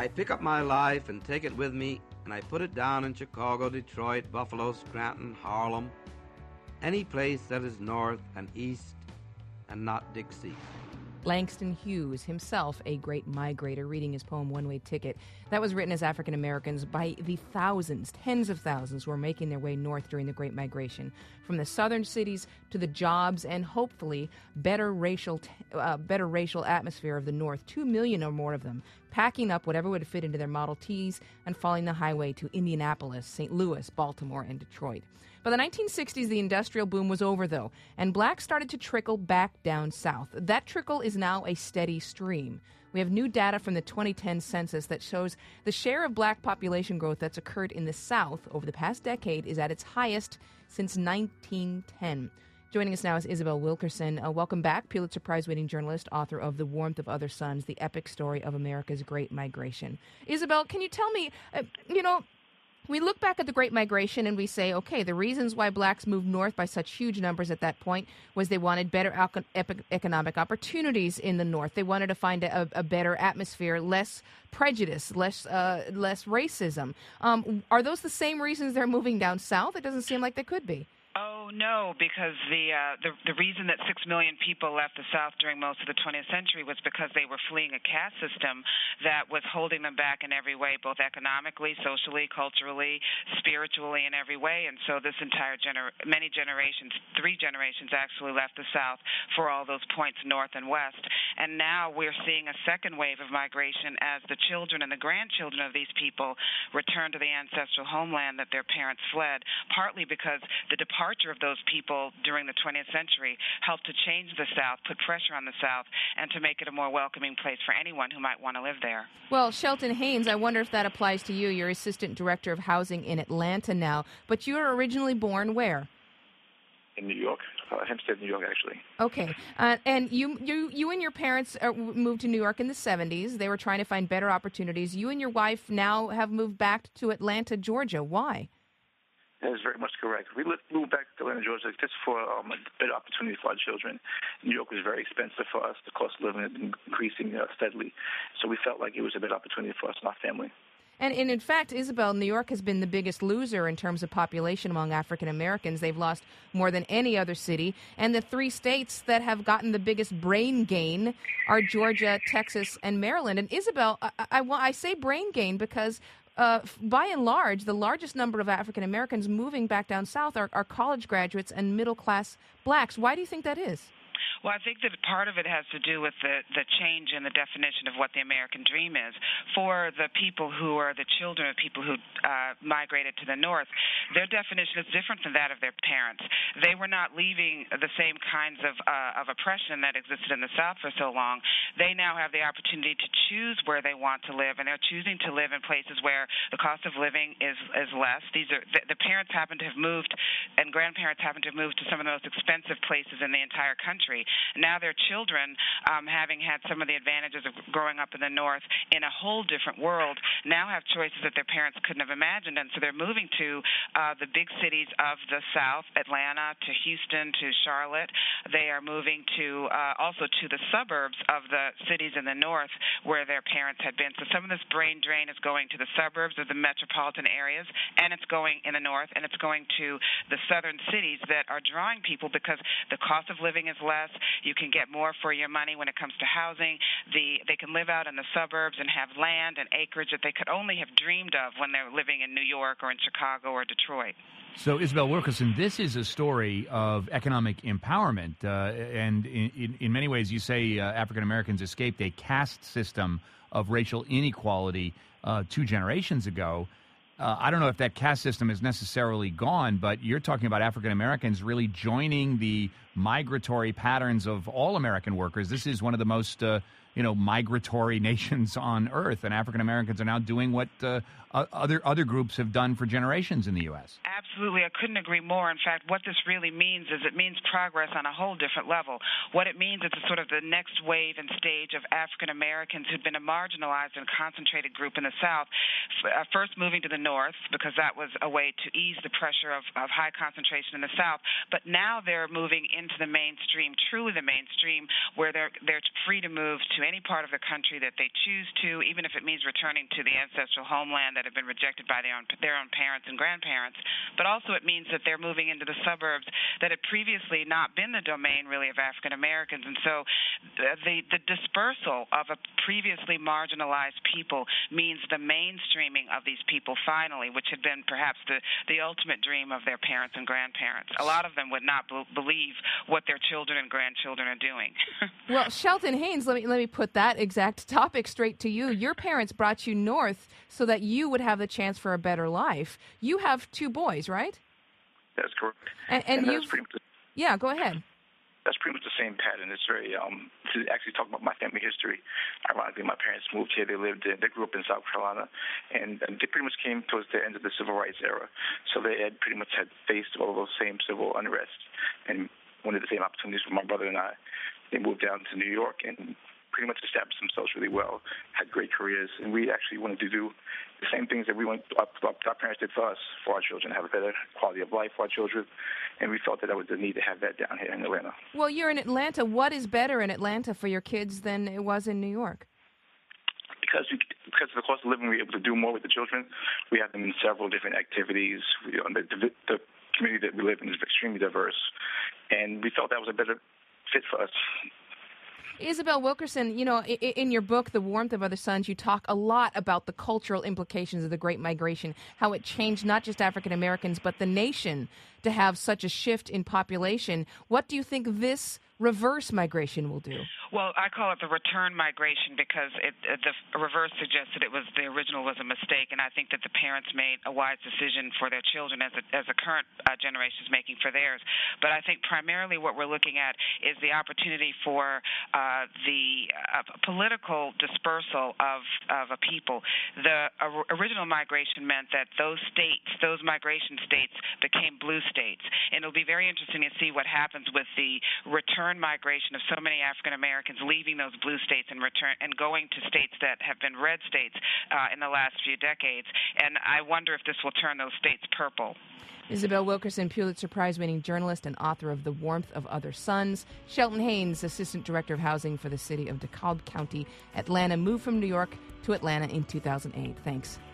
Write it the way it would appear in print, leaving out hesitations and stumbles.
I pick up my life and take it with me, and I put it down in Chicago, Detroit, Buffalo, Scranton, Harlem, any place that is north and east and not Dixie. Langston Hughes, himself a great migrator, reading his poem One Way Ticket. That was written as African Americans by the thousands, tens of thousands, who were making their way north during the Great Migration, from the southern cities to the jobs and hopefully better racial atmosphere of the North. 2 million or more of them, packing up whatever would fit into their Model Ts and following the highway to Indianapolis, St. Louis, Baltimore, and Detroit. By the 1960s, the industrial boom was over, though, and blacks started to trickle back down south. That trickle is now a steady stream. We have new data from the 2010 census that shows the share of black population growth that's occurred in the South over the past decade is at its highest since 1910. Joining us now is Isabel Wilkerson. Welcome back, Pulitzer Prize-winning journalist, author of The Warmth of Other Suns, the epic story of America's Great Migration. Isabel, can you tell me, we look back at the Great Migration and we say, okay, the reasons why blacks moved north by such huge numbers at that point was they wanted better economic opportunities in the North. They wanted to find a better atmosphere, less prejudice, less racism. Are those the same reasons they're moving down south? It doesn't seem like they could be. Oh, no, because the reason that 6 million people left the South during most of the 20th century was because they were fleeing a caste system that was holding them back in every way, both economically, socially, culturally, spiritually, in every way. And so this entire many generations, 3 generations actually left the South for all those points north and west. And now we're seeing a second wave of migration as the children and the grandchildren of these people return to the ancestral homeland that their parents fled, partly because the departure of those people during the 20th century helped to change the South, put pressure on the South, and to make it a more welcoming place for anyone who might want to live there. Well, Shelton Haynes, I wonder if that applies to you. You're Assistant Director of Housing in Atlanta now, but you were originally born where? In New York, Hempstead, New York, actually. Okay, and you and your parents moved to New York in the 70s. They were trying to find better opportunities. You and your wife now have moved back to Atlanta, Georgia. Why? That is very much correct. We moved back to Atlanta, Georgia, just for a better opportunity for our children. New York was very expensive for us. The cost of living had been increasing steadily. So we felt like it was a better opportunity for us and our family. And in fact, Isabel, New York has been the biggest loser in terms of population among African Americans. They've lost more than any other city. And the 3 states that have gotten the biggest brain gain are Georgia, Texas, and Maryland. And Isabel, I say brain gain because by and large, the largest number of African Americans moving back down south are college graduates and middle-class blacks. Why do you think that is? Well, I think that part of it has to do with the change in the definition of what the American dream is. For the people who are the children of people who migrated to the North, their definition is different than that of their parents. They were not leaving the same kinds of oppression that existed in the South for so long. They now have the opportunity to choose where they want to live, and they're choosing to live in places where the cost of living is less. These are the parents happen to have moved, and grandparents happen to have moved to some of the most expensive places in the entire country. Now their children, having had some of the advantages of growing up in the North in a whole different world, now have choices that their parents couldn't have imagined. And so they're moving to the big cities of the South, Atlanta, to Houston, to Charlotte. They are moving to also to the suburbs of the cities in the North where their parents had been. So some of this brain drain is going to the suburbs of the metropolitan areas, and it's going in the North, and it's going to the southern cities that are drawing people because the cost of living is less. You can get more for your money when it comes to housing. They can live out in the suburbs and have land and acreage that they could only have dreamed of when they're living in New York or in Chicago or Detroit. So, Isabel Wilkerson, this is a story of economic empowerment, and in many ways you say African Americans escaped a caste system of racial inequality 2 generations ago. I don't know if that caste system is necessarily gone, but you're talking about African Americans really joining the migratory patterns of all American workers. This is one of the most, migratory nations on earth, and African Americans are now doing what other groups have done for generations in the U.S. Absolutely. I couldn't agree more. In fact, what this really means is it means progress on a whole different level. What it means is it's sort of the next wave and stage of African Americans who'd been a marginalized and concentrated group in the South, first moving to the North North because that was a way to ease the pressure of high concentration in the South. But now they're moving into the mainstream, truly the mainstream, where they're free to move to any part of the country that they choose to, even if it means returning to the ancestral homeland that had been rejected by their own parents and grandparents. But also it means that they're moving into the suburbs that had previously not been the domain, really, of African Americans. And so the dispersal of a previously marginalized people means the mainstreaming of these people finally, which had been perhaps the ultimate dream of their parents and grandparents. A lot of them would not believe what their children and grandchildren are doing. Well, Shelton Haynes, let me put that exact topic straight to you. Your parents brought you north so that you would have the chance for a better life. You have 2 boys, right? That's correct. And that's pretty much yeah, go ahead. That's pretty much the same pattern. It's very to actually talk about my family history. Ironically, my parents moved here. They grew up in South Carolina, and they pretty much came towards the end of the civil rights era. So they had pretty much faced all of those same civil unrest and wanted the same opportunities for my brother and I. They moved down to New York and pretty much established themselves really well, had great careers, and we actually wanted to do the same things that our parents did for us, for our children, have a better quality of life for our children, and we felt that there was the need to have that down here in Atlanta. Well, you're in Atlanta. What is better in Atlanta for your kids than it was in New York? Because of the cost of living, we're able to do more with the children. We have them in several different activities. The community that we live in is extremely diverse, and we felt that was a better fit for us. Isabel Wilkerson, you know, in your book, The Warmth of Other Suns, you talk a lot about the cultural implications of the Great Migration, how it changed not just African Americans, but the nation to have such a shift in population. What do you think this reverse migration will do? Well, I call it the return migration because the reverse suggests that the original was a mistake, and I think that the parents made a wise decision for their children as the current generation is making for theirs. But I think primarily what we're looking at is the opportunity for the political dispersal of a people. The original migration meant that those migration states became blue states, and it'll be very interesting to see what happens with the return migration of so many African Americans leaving those blue states and going to states that have been red states in the last few decades. And I wonder if this will turn those states purple. Isabel Wilkerson, Pulitzer Prize-winning journalist and author of The Warmth of Other Suns. Shelton Haynes, Assistant Director of Housing for the city of DeKalb County, Atlanta, moved from New York to Atlanta in 2008. Thanks.